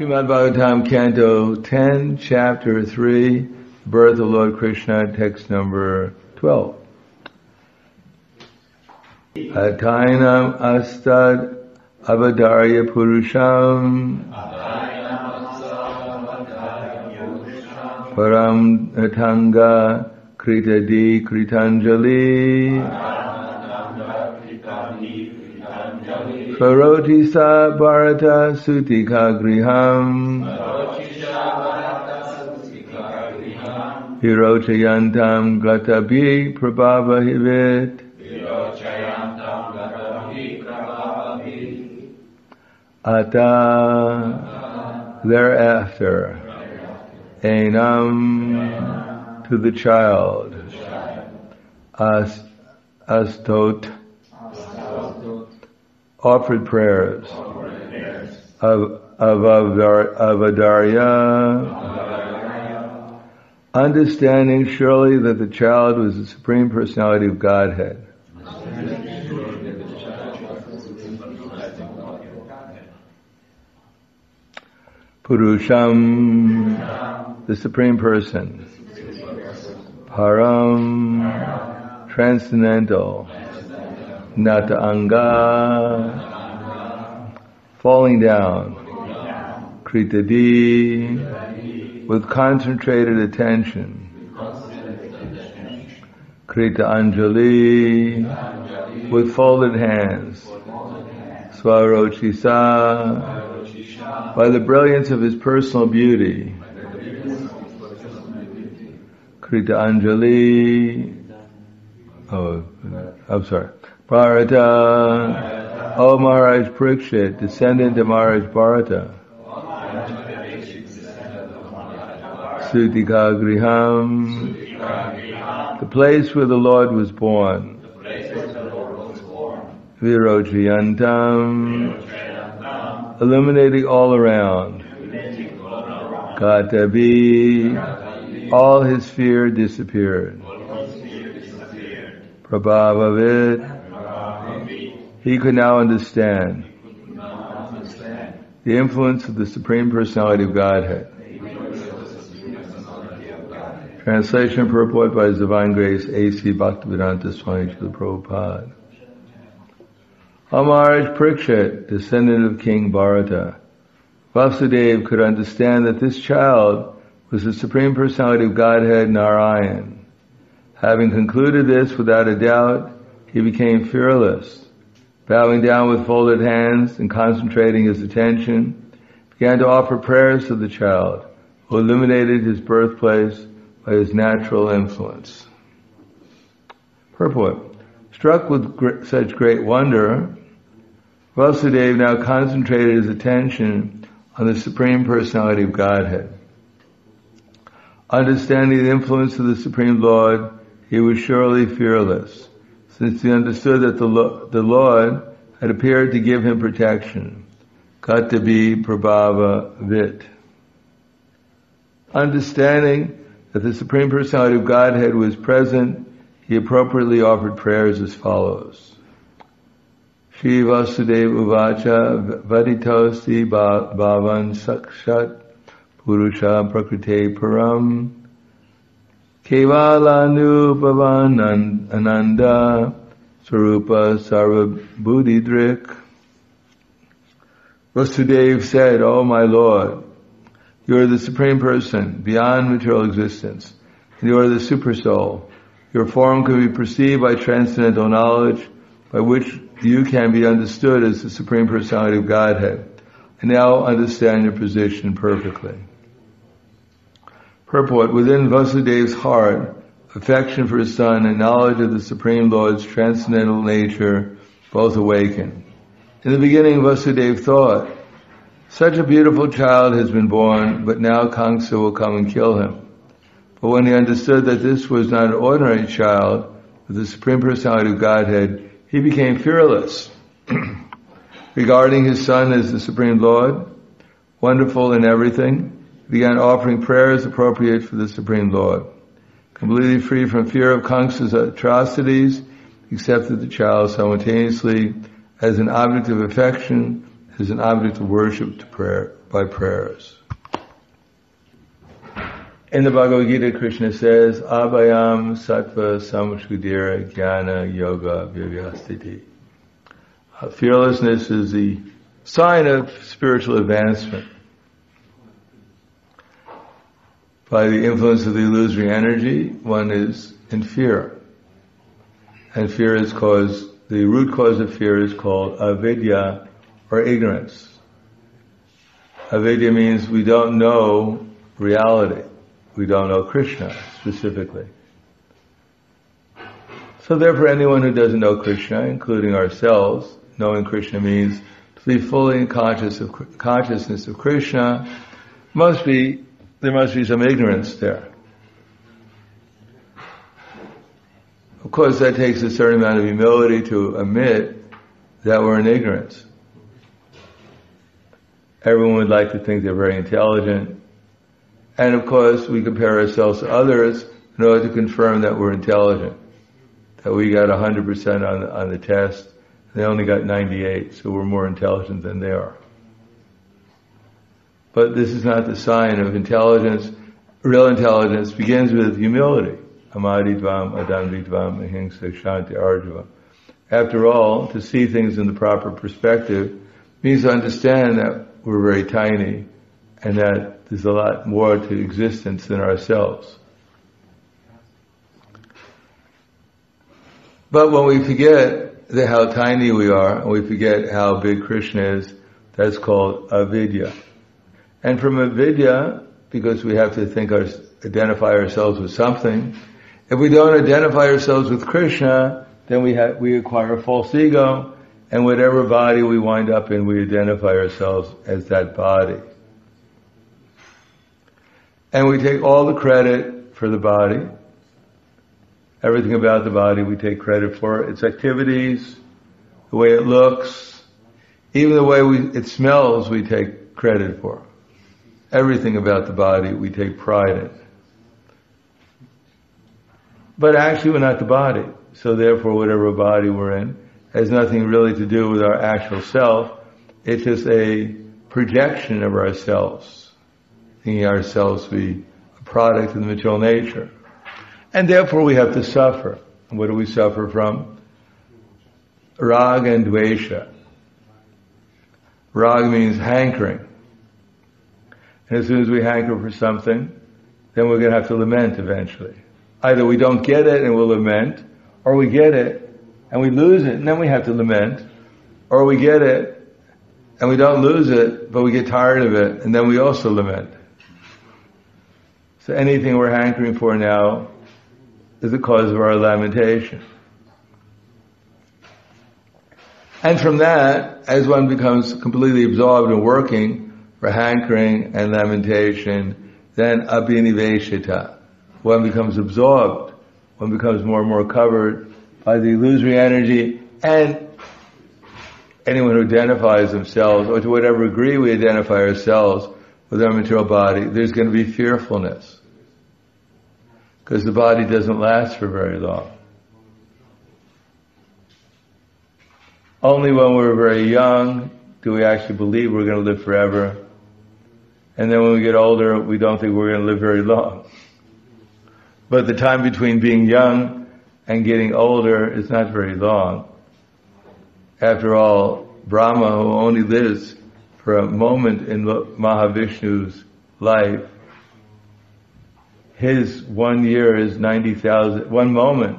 Srimad Bhagavatam, Canto 10, Chapter 3, Birth of Lord Krishna, text number 12. Atainam astad avadarya purusham param atanga kritadi kritanjali Karoti sa bharata sutika griham Hirochayantam gatabi prabhavahivit Ata thereafter Enam to the child Astot offered prayers of Avadarya, understanding surely that the child was the Supreme Personality of Godhead. Purusham, the Supreme Person. Param, transcendental. Nata anga, falling down. Kritadi, with concentrated attention. Krita Anjali, with folded hands. Swarochisa, by the brilliance of his personal beauty. Krita Anjali, Bharata, O Maharaj Parikshit, descendant of Maharaj Bharata. Sutika Griham, the place where the Lord was born. Virochayantam, illuminating all around. Katabi, all his fear disappeared. Prabhavavit, he could now understand the influence of the Supreme Personality of Godhead. Translation and purport by His Divine Grace A.C. Bhaktivedanta Swami Srila Prabhupada. O Maharaj Parikshit, descendant of King Bharata, Vasudeva could understand that this child was the Supreme Personality of Godhead, Narayan. Having concluded this without a doubt, he became fearless. Bowing down with folded hands and concentrating his attention, began to offer prayers to the child, who illuminated his birthplace by his natural influence. Purport. Struck with such great wonder, Vasudeva now concentrated his attention on the Supreme Personality of Godhead. Understanding the influence of the Supreme Lord, he was surely fearless, since he understood that the Lord had appeared to give him protection. Katabi Prabhava Vit. Understanding that the Supreme Personality of Godhead was present, he appropriately offered prayers as follows. Shri Vasudeva Uvacha Vaditosti Bhavan Sakshat Purusha Prakrite Param Kevala Bhavan Ananda Sarupa Sarva Buddhidrik. Vasudeva said, O my Lord, you are the Supreme Person, beyond material existence, and you are the Super Soul. Your form can be perceived by transcendental knowledge, by which you can be understood as the Supreme Personality of Godhead. I now understand your position perfectly. Purport. Within Vasudeva's heart, affection for his son and knowledge of the Supreme Lord's transcendental nature both awakened. In the beginning, Vasudeva thought, such a beautiful child has been born, but now Kamsa will come and kill him. But when he understood that this was not an ordinary child, but the Supreme Personality of Godhead, he became fearless. Regarding his son as the Supreme Lord, wonderful in everything, he began offering prayers appropriate for the Supreme Lord. Completely free from fear of Kamsa's atrocities, he accepted the child simultaneously as an object of affection is an object of worship to prayer by prayers. In the Bhagavad Gita, Krishna says, Abhayam sattva samsudira jnana yoga vivyastiti. Fearlessness is the sign of spiritual advancement. By the influence of the illusory energy, one is in fear. And the root cause of fear is called avidya, or ignorance. Avidya means we don't know reality. We don't know Krishna specifically. So therefore anyone who doesn't know Krishna, including ourselves, knowing Krishna means to be fully consciousness of Krishna, there must be some ignorance there. Of course, that takes a certain amount of humility to admit that we're in ignorance. Everyone would like to think they're very intelligent. And of course, we compare ourselves to others in order to confirm that we're intelligent. That we got 100% on the test, they only got 98, so we're more intelligent than they are. But this is not the sign of intelligence. Real intelligence begins with humility. Amadidvam, adandidvam, ahimsa, shanti, arjava. After all, to see things in the proper perspective means to understand that we're very tiny and that there's a lot more to existence than ourselves. But when we forget how tiny we are, and we forget how big Krishna is, that's called avidya. And from avidya, because we have to identify ourselves with something, if we don't identify ourselves with Krishna, then we acquire a false ego, and whatever body we wind up in, we identify ourselves as that body. And we take all the credit for the body. Everything about the body we take credit for. Its activities, the way it looks, even the way it smells we take credit for. Everything about the body we take pride in. But actually we're not the body. So therefore whatever body we're in has nothing really to do with our actual self. It's just a projection of ourselves. Thinking ourselves to be a product of the material nature. And therefore we have to suffer. And what do we suffer from? Raga and dvesha. Raga means hankering. And as soon as we hanker for something, then we're going to have to lament eventually. Either we don't get it and we'll lament, or we get it and we lose it and then we have to lament, or we get it and we don't lose it, but we get tired of it and then we also lament. So anything we're hankering for now is the cause of our lamentation. And from that, as one becomes completely absorbed in working for hankering and lamentation, then abhiniveshita. One becomes absorbed. One becomes more and more covered by the illusory energy, and anyone who identifies themselves, or to whatever degree we identify ourselves with our material body, there's going to be fearfulness. Because the body doesn't last for very long. Only when we're very young do we actually believe we're going to live forever. And then when we get older, we don't think we're going to live very long. But the time between being young and getting older is not very long. After all, Brahma, who only lives for a moment in Mahavishnu's life, his 1 year is 90,000, 1 moment.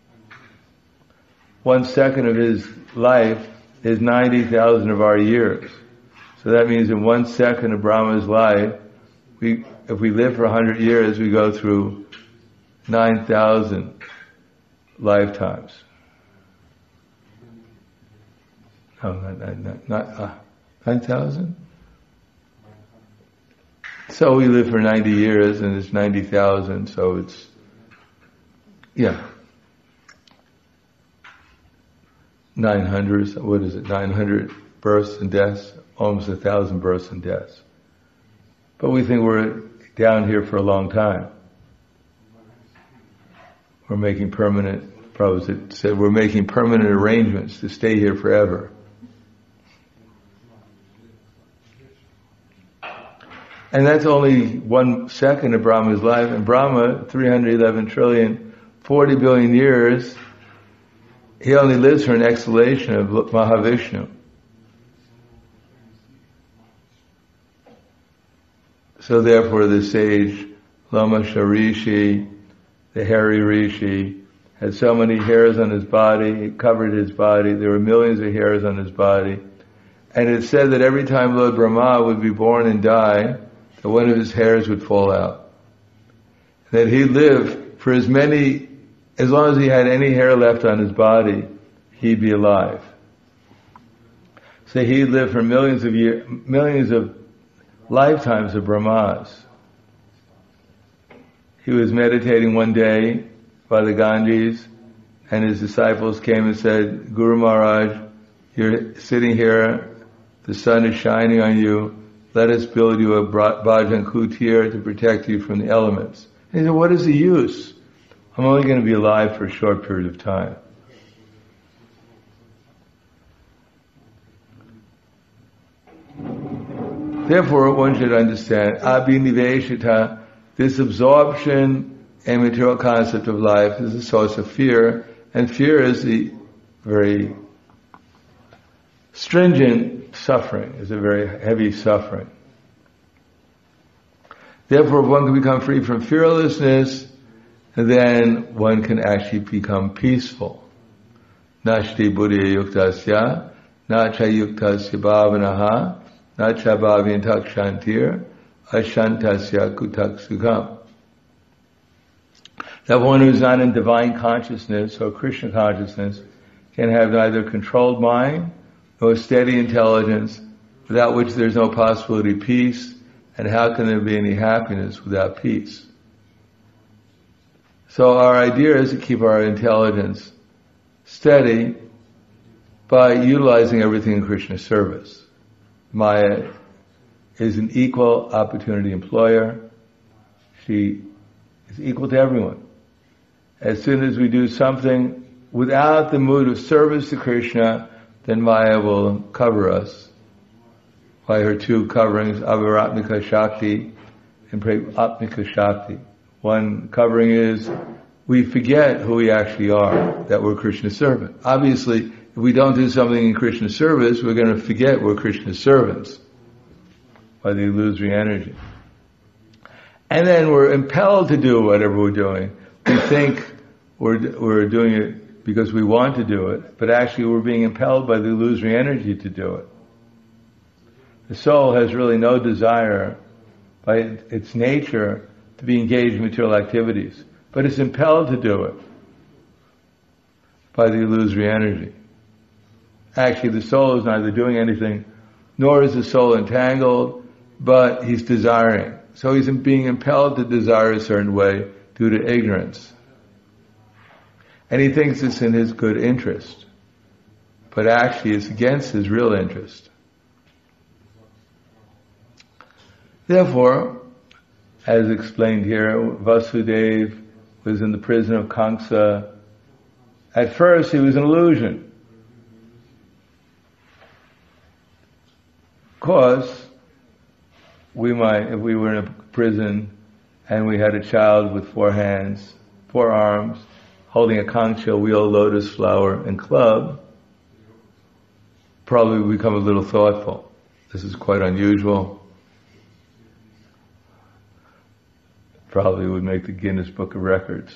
1 second of his life is 90,000 of our years. So that means in 1 second of Brahma's life, if we live for 100 years, we go through 9,000 lifetimes. No, not 9,000? So we live for 90 years and it's 90,000, so it's, 900, what is it, 900 births and deaths, almost 1,000 births and deaths. But we think we're down here for a long time. We're making permanent, Prabhupada said, we're making permanent arrangements to stay here forever. And that's only 1 second of Brahma's life. And Brahma, 311 trillion, 40 billion years, he only lives for an exhalation of Mahavishnu. So therefore the sage, Lama Sharishi, the hairy rishi, had so many hairs on his body, he covered his body, there were millions of hairs on his body. And it said that every time Lord Brahma would be born and die, that one of his hairs would fall out. That he'd live for as long as he had any hair left on his body, he'd be alive. So he'd live for millions of lifetimes of Brahmas. He was meditating one day by the Ganges, and his disciples came and said, Guru Maharaj, you're sitting here, the sun is shining on you, let us build you a bhajan kutir to protect you from the elements. And he said, what is the use? I'm only going to be alive for a short period of time. Therefore, one should understand, abhiniveshita, this absorption in material concept of life is a source of fear, and fear is the very stringent suffering, is a very heavy suffering. Therefore, if one can become free from fearlessness, then one can actually become peaceful. Nashti buddhya yuktasya, nacha yuktasya bhavanaha, nacha bhavintak shantir, ashantasya kutak sukham. That one who's not in divine consciousness or Krishna consciousness can have neither controlled mind nor steady intelligence, without which there's no possibility of peace, and how can there be any happiness without peace? So our idea is to keep our intelligence steady by utilizing everything in Krishna's service. Maya is an equal opportunity employer. She is equal to everyone. As soon as we do something without the mood of service to Krishna, then Maya will cover us by her two coverings, Avaratmika Shakti and Atmika Shakti. One covering is we forget who we actually are, that we're Krishna's servant. Obviously, if we don't do something in Krishna's service, we're going to forget we're Krishna's servants by the illusory energy. And then we're impelled to do whatever we're doing. We think we're doing it because we want to do it, but actually we're being impelled by the illusory energy to do it. The soul has really no desire by its nature to be engaged in material activities, but it's impelled to do it by the illusory energy. Actually, the soul is neither doing anything, nor is the soul entangled, but he's desiring. So he's being impelled to desire a certain way due to ignorance. And he thinks it's in his good interest, but actually it's against his real interest. Therefore, as explained here, Vasudeva was in the prison of Kamsa. At first he was an illusion. Of course, we might, if we were in a prison and we had a child with 4 hands, 4 arms, holding a conch shell, wheel, lotus flower, and club, probably we become a little thoughtful. This is quite unusual. Probably would make the Guinness Book of Records.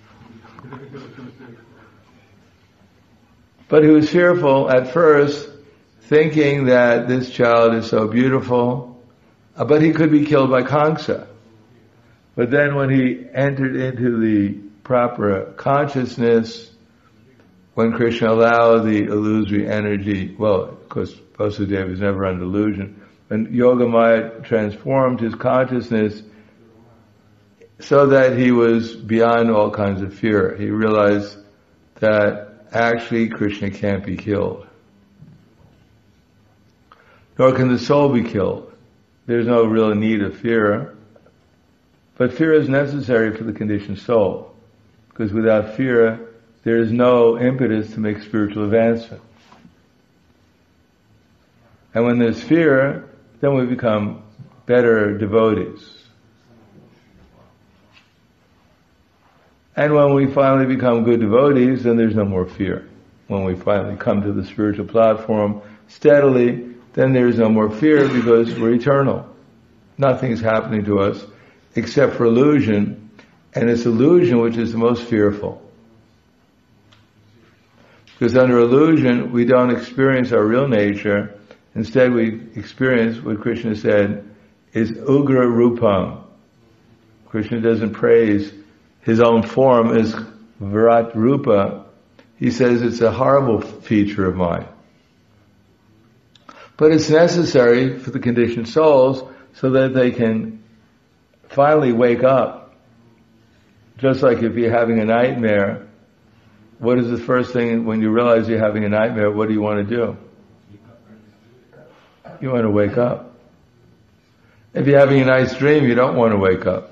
But he was fearful at first, thinking that this child is so beautiful, but he could be killed by Kamsa. But then when he entered into the proper consciousness, when Krishna allowed the illusory energy, well, of course, Vasudeva is never under illusion, when Yogamaya transformed his consciousness so that he was beyond all kinds of fear. He realized that actually Krishna can't be killed. Nor can the soul be killed. There's no real need of fear. But fear is necessary for the conditioned soul. Because without fear, there is no impetus to make spiritual advancement. And when there's fear, then we become better devotees. And when we finally become good devotees, then there's no more fear. When we finally come to the spiritual platform steadily, then there's no more fear because we're eternal. Nothing's happening to us except for illusion, and it's illusion which is the most fearful. Because under illusion, we don't experience our real nature. Instead, we experience what Krishna said is Ugra Rupam. Krishna doesn't praise his own form as Virat Rupa. He says it's a horrible feature of mine. But it's necessary for the conditioned souls so that they can finally wake up. Just like if you're having a nightmare, what is the first thing when you realize you're having a nightmare, what do you want to do? You want to wake up. If you're having a nice dream, you don't want to wake up.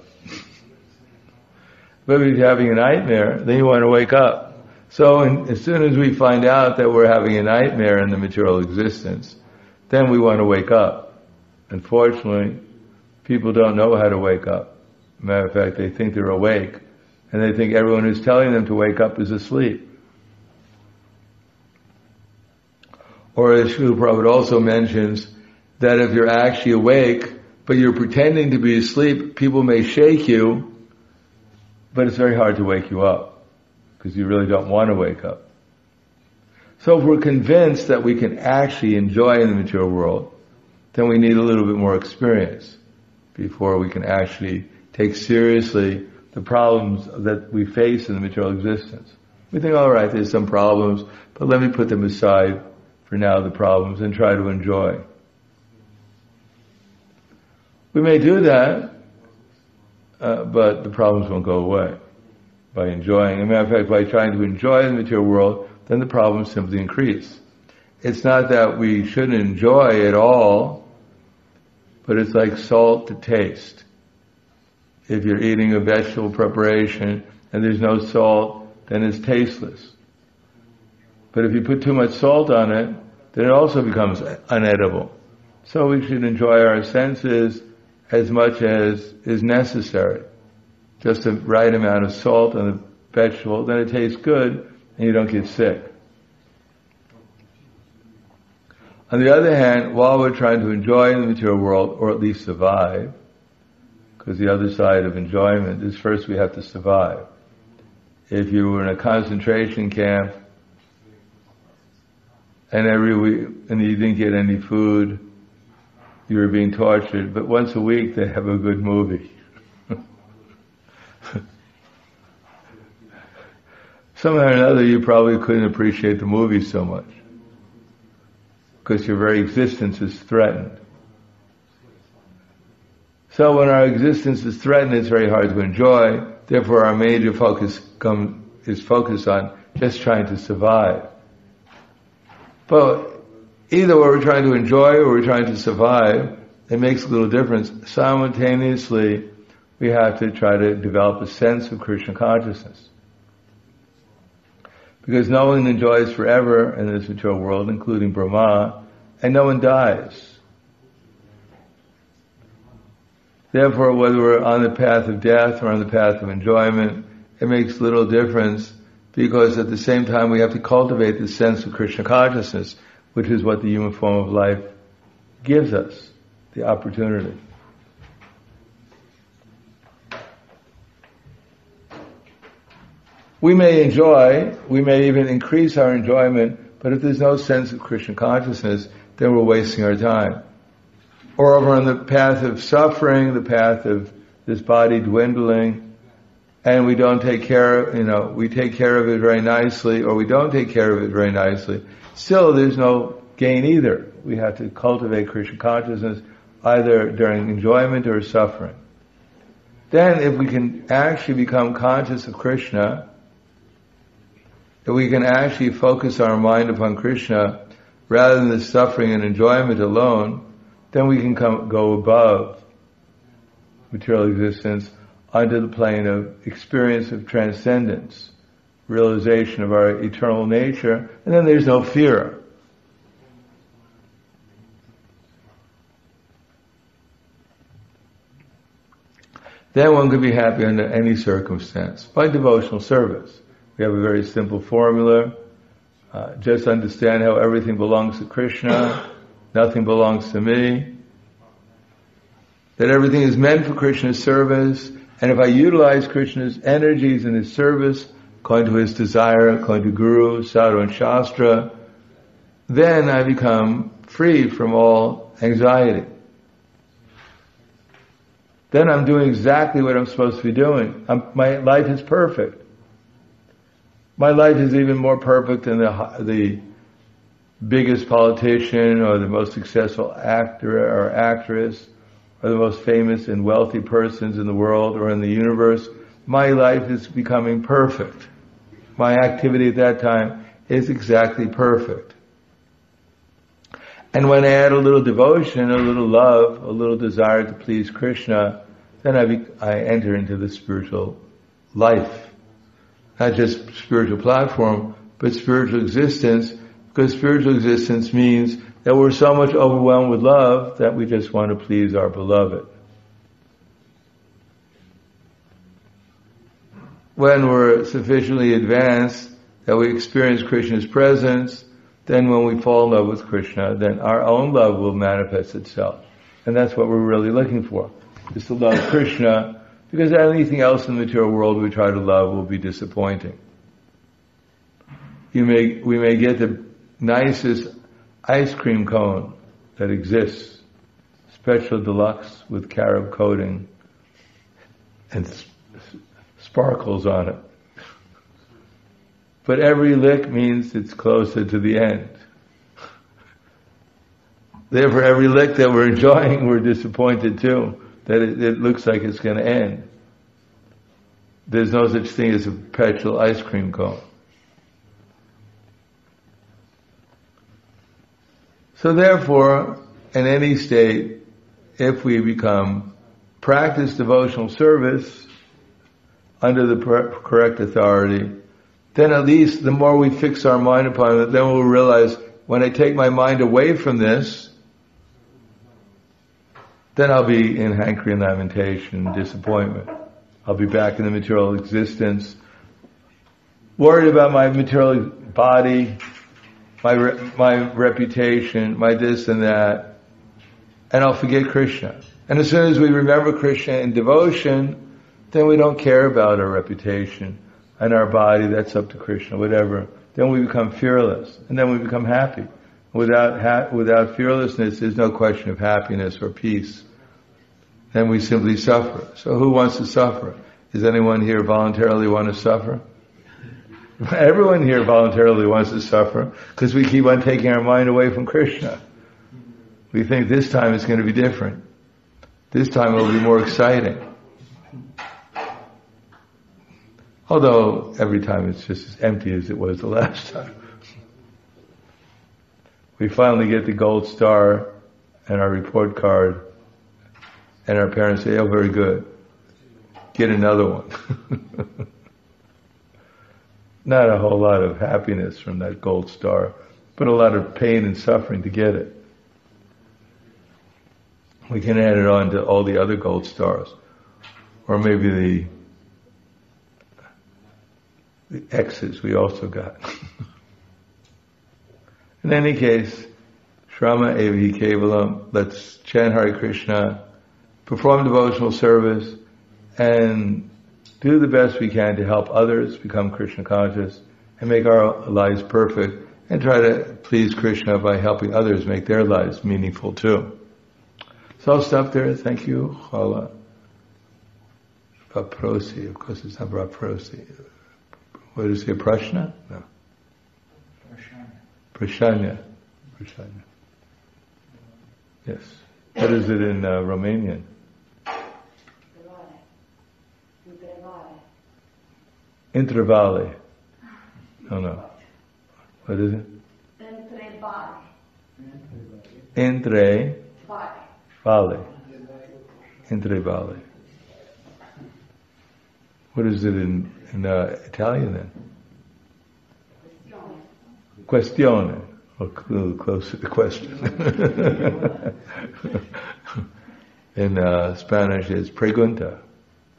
But if you're having a nightmare, then you want to wake up. So as soon as we find out that we're having a nightmare in the material existence, then we want to wake up. Unfortunately, people don't know how to wake up. Matter of fact, they think they're awake, and they think everyone who's telling them to wake up is asleep. Or as Srila Prabhupada also mentions, that if you're actually awake, but you're pretending to be asleep, people may shake you, but it's very hard to wake you up, because you really don't want to wake up. So if we're convinced that we can actually enjoy in the material world, then we need a little bit more experience before we can actually take seriously the problems that we face in the material existence. We think, all right, there's some problems, but let me put them aside for now, the problems, and try to enjoy. We may do that, but the problems won't go away by enjoying. As a matter of fact, by trying to enjoy the material world, then the problems simply increase. It's not that we shouldn't enjoy at all, but it's like salt to taste. If you're eating a vegetable preparation and there's no salt, then it's tasteless. But if you put too much salt on it, then it also becomes unedible. So we should enjoy our senses as much as is necessary. Just the right amount of salt on the vegetable, then it tastes good and you don't get sick. On the other hand, while we're trying to enjoy the material world, or at least survive, because the other side of enjoyment is first we have to survive. If you were in a concentration camp and every week and you didn't get any food, you were being tortured, but once a week they have a good movie. Somehow or another you probably couldn't appreciate the movie so much, because your very existence is threatened. So when our existence is threatened, it's very hard to enjoy. Therefore our major focus is focused on just trying to survive. But either we're trying to enjoy or we're trying to survive, it makes a little difference. Simultaneously, we have to try to develop a sense of Krishna consciousness. Because no one enjoys forever in this material world, including Brahma, and no one dies. Therefore, whether we're on the path of death or on the path of enjoyment, it makes little difference, because at the same time we have to cultivate the sense of Krishna consciousness, which is what the human form of life gives us, the opportunity. We may enjoy, we may even increase our enjoyment, but if there's no sense of Krishna consciousness, then we're wasting our time. Or over on the path of suffering, the path of this body dwindling, and we don't take care, we take care of it very nicely, or we don't take care of it very nicely, still there's no gain either. We have to cultivate Krishna consciousness either during enjoyment or suffering. Then if we can actually become conscious of Krishna, if we can actually focus our mind upon Krishna rather than the suffering and enjoyment alone, then we can go above material existence onto the plane of experience of transcendence, realization of our eternal nature, and then there's no fear. then one could be happy under any circumstance by devotional service. We have a very simple formula. Just understand how everything belongs to Krishna, nothing belongs to me. That everything is meant for Krishna's service, and if I utilize Krishna's energies in his service, according to his desire, according to Guru, Sadhu and Shastra, then I become free from all anxiety. Then I'm doing exactly what I'm supposed to be doing. My life is perfect. My life is even more perfect than the biggest politician or the most successful actor or actress or the most famous and wealthy persons in the world or in the universe. My life is becoming perfect. My activity at that time is exactly perfect. And when I add a little devotion, a little love, a little desire to please Krishna, then I enter into the spiritual life. Not just spiritual platform, but spiritual existence, because spiritual existence means that we're so much overwhelmed with love that we just want to please our beloved. When we're sufficiently advanced that we experience Krishna's presence, then when we fall in love with Krishna, then our own love will manifest itself. And that's what we're really looking for, is to love Krishna, because anything else in the material world we try to love will be disappointing. We may get the nicest ice cream cone that exists, special deluxe with carob coating and sparkles on it. But every lick means it's closer to the end. Therefore, every lick that we're enjoying, we're disappointed too, that it looks like it's going to end. There's no such thing as a perpetual ice cream cone. So therefore, in any state, if we practice devotional service under the correct authority, then at least the more we fix our mind upon it, then we'll realize when I take my mind away from this, then I'll be in hankering, lamentation, disappointment. I'll be back in the material existence, worried about my material body, my reputation, my this and that, and I'll forget Krishna. And as soon as we remember Krishna in devotion, then we don't care about our reputation and our body. That's up to Krishna, whatever. Then we become fearless, and then we become happy. Without fearlessness, there's no question of happiness or peace. Then we simply suffer. So who wants to suffer? Does anyone here voluntarily want to suffer? Everyone here voluntarily wants to suffer because we keep on taking our mind away from Krishna. We think this time it's going to be different. This time it will be more exciting. Although every time it's just as empty as it was the last time. We finally get the gold star and our report card, and our parents say, "Oh, very good. Get another one." Not a whole lot of happiness from that gold star, but a lot of pain and suffering to get it. We can add it on to all the other gold stars, or maybe the X's we also got. In any case, Shrama Evahi Kevalam, let's chant Hare Krishna, perform devotional service, and do the best we can to help others become Krishna conscious and make our lives perfect, and try to please Krishna by helping others make their lives meaningful too. So I'll stop there. Thank you. Chala. Vaprosi. Of course it's not Vaprosi. What is it? Prashna? No. Prashanya. Prashanya. Yes. What is it in Romanian? Intervale. No. What is it? Întrebare. Entre. Vale. Entrevale. What is it in Italian then? Questione. Or close to the question. In Spanish it's pregunta.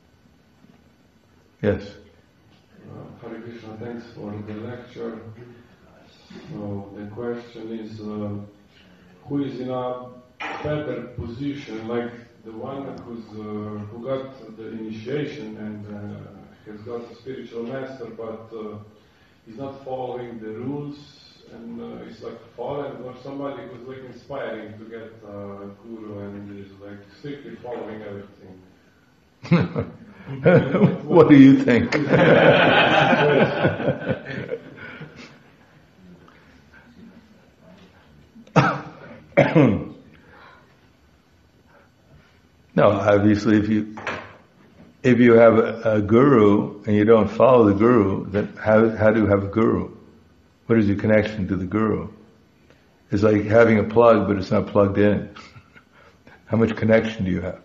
Yes. Hare Krishna, thanks for the lecture. So the question is, who is in a better position, like the one who got the initiation and has got a spiritual master, but is not following the rules and is like fallen, or somebody who's like inspiring to get a guru and is like strictly following everything? What do you think? No, obviously if you have a guru and you don't follow the guru, then how do you have a guru? What is your connection to the guru? It's like having a plug, but it's not plugged in. How much connection do you have?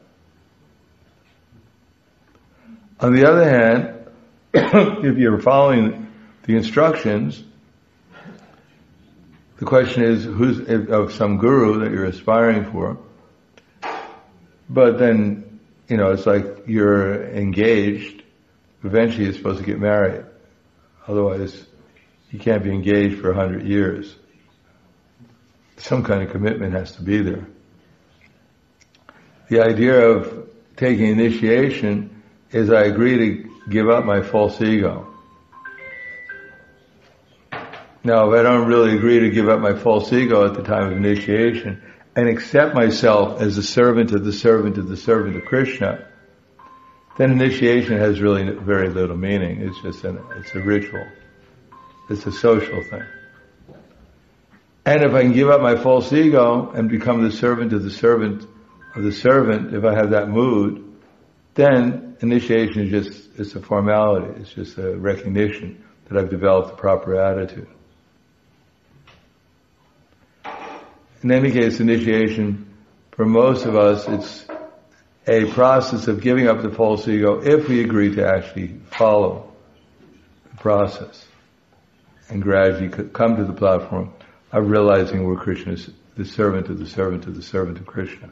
On the other hand, if you're following the instructions, the question is who's of some guru that you're aspiring for. But then, it's like you're engaged. Eventually you're supposed to get married. Otherwise, you can't be engaged for 100 years. Some kind of commitment has to be there. The idea of taking initiation is I agree to give up my false ego. Now, if I don't really agree to give up my false ego at the time of initiation and accept myself as the servant of the servant of the servant of Krishna, then initiation has really very little meaning. It's just it's a ritual. It's a social thing. And if I can give up my false ego and become the servant of the servant of the servant, if I have that mood, then initiation is it's a formality. It's just a recognition that I've developed the proper attitude. In any case, initiation, for most of us, it's a process of giving up the false ego if we agree to actually follow the process and gradually come to the platform of realizing we're Krishna's, the servant of the servant of the servant of Krishna.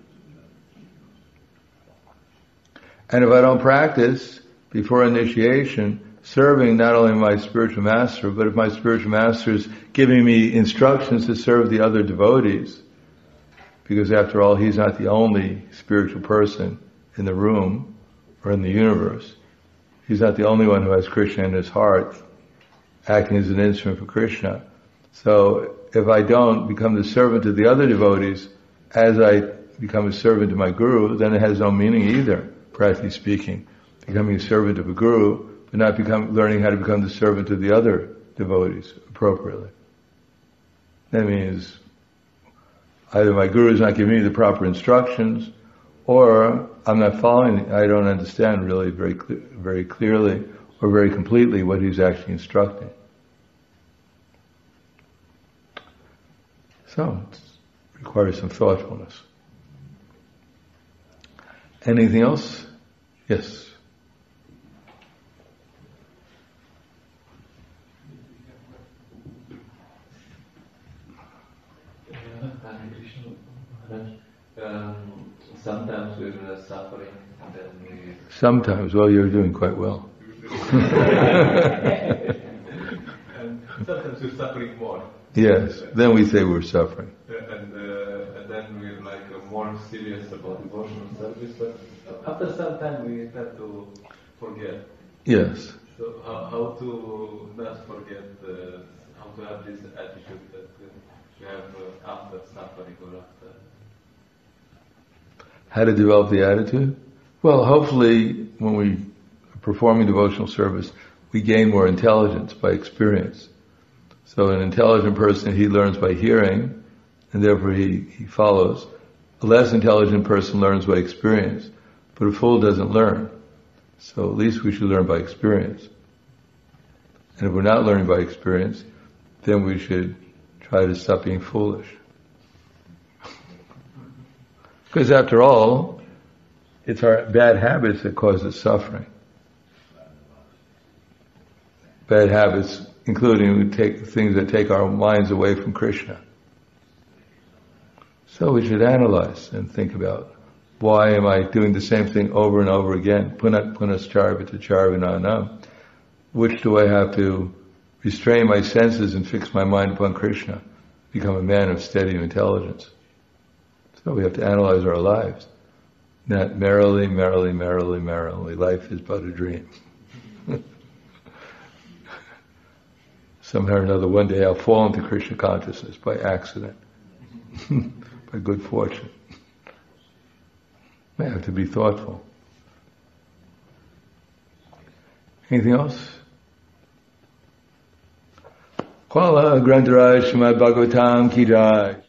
And if I don't practice before initiation, serving not only my spiritual master, but if my spiritual master is giving me instructions to serve the other devotees, because after all, he's not the only spiritual person in the room or in the universe. He's not the only one who has Krishna in his heart, acting as an instrument for Krishna. So if I don't become the servant of the other devotees as I become a servant of my guru, then it has no meaning either, practically speaking. Becoming a servant of a guru, but not learning how to become the servant of the other devotees appropriately. That means either my guru is not giving me the proper instructions, or I'm not following, I don't understand really very clearly or very completely what he's actually instructing. So, it requires some thoughtfulness. Anything else? Yes. Sometimes we're suffering, and then we... Sometimes, well, you're doing quite well. And sometimes we're suffering more. Yes, then we say we're suffering. And then we're more serious about devotional service, but after some time we have to forget. Yes. So how to not forget, how to have this attitude that we have after suffering or after... How to develop the attitude? Well, hopefully when we are performing devotional service, we gain more intelligence by experience. So an intelligent person, he learns by hearing, and therefore he follows. A less intelligent person learns by experience, but a fool doesn't learn. So at least we should learn by experience. And if we're not learning by experience, then we should try to stop being foolish. Because after all, it's our bad habits that cause us suffering. Bad habits, including things that take our minds away from Krishna. So we should analyze and think about Why am I doing the same thing over and over again? Punat punascharvita charvananam. Which do I have to restrain my senses and fix my mind upon Krishna? Become a man of steady intelligence. So we have to analyze our lives. Not merrily, merrily, merrily, merrily. Life is but a dream. Somehow or another, one day I'll fall into Krishna consciousness by accident, by good fortune. I have to be thoughtful. Anything else? Qala Grantaraj Srimad Bhagavatam Ki Jai.